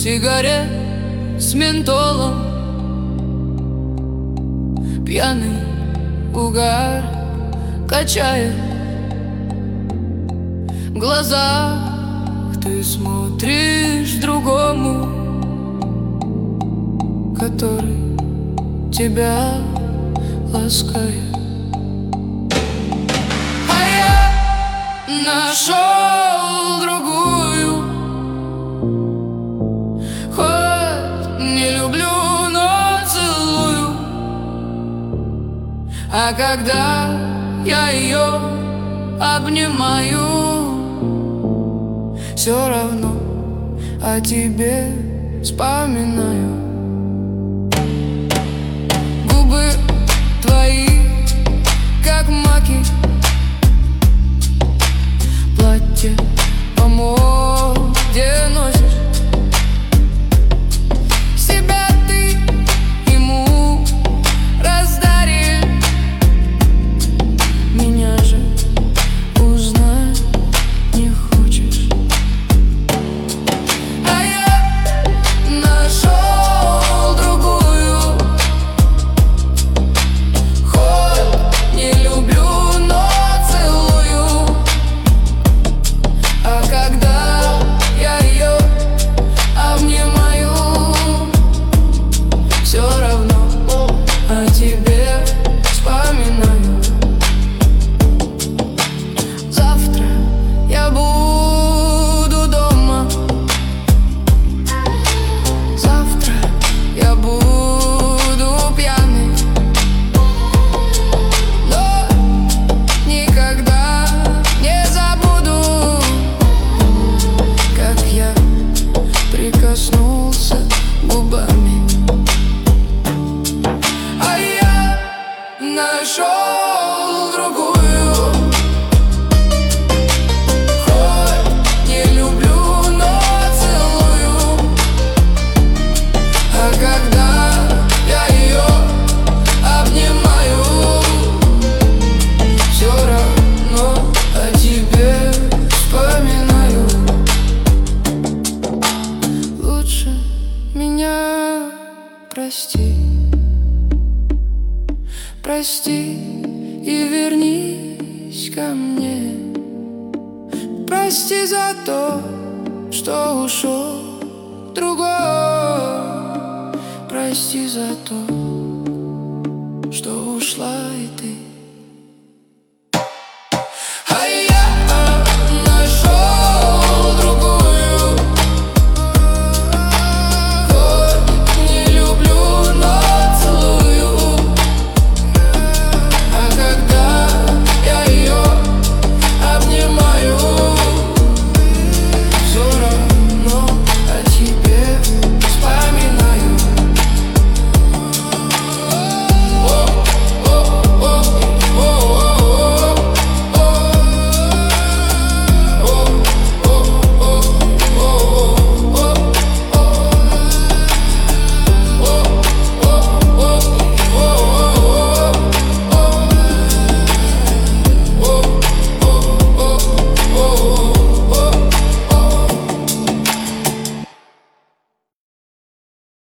сигарет с ментолом. Пьяный угар качает в глазах, ты смотришь другому, который тебя ласкает. А я нашел другую, хоть не люблю, но целую. А когда я ее обнимаю, все равно о тебе вспоминаю. Губы твои, как маки, платье по моде носишь. Себя ты ему раздаришь, меня же узнать не хочешь. А я нашел другую, хоть не люблю, но целую. А когда я ее обнимаю, все равно о тебе вспоминаю. Завтра я буду дома, завтра я буду пьяный, но никогда не забуду, как я прикоснулся губами. А я нашел другую, хоть не люблю, но целую. А когда я ее обнимаю, все равно о тебе вспоминаю. Лучше меня прости, прости и вернись ко мне. Прости за то, что ушел другой. Прости за то, что ушла и ты.